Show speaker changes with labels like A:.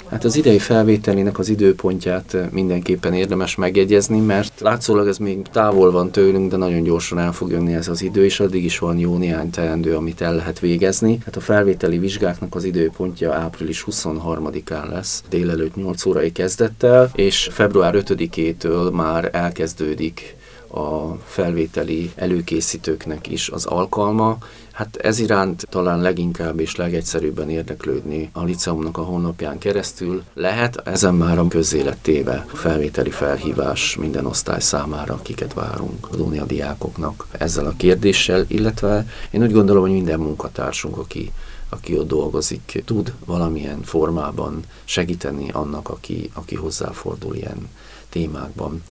A: Hát az idei felvételének az időpontját mindenképpen érdemes megjegyezni, mert látszólag ez még távol van tőlünk, de nagyon gyorsan el fog jönni ez az idő, és addig is van jó néhány teendő, amit el lehet végezni. Hát a felvételi vizsgáknak az időpontja április 23-án lesz, délelőtt 8 órai kezdettel, és február 5-től már elkezdődik a felvételi előkészítőknek is az alkalma. Hát ez iránt talán leginkább és legegyszerűbben érdeklődni a liceumnak a honlapján keresztül lehet, ezen már a közzé lett téve a felvételi felhívás minden osztály számára, akiket várunk az Unia diákoknak ezzel a kérdéssel, illetve én úgy gondolom, hogy minden munkatársunk, aki ott dolgozik, tud valamilyen formában segíteni annak, aki hozzáfordul ilyen témákban.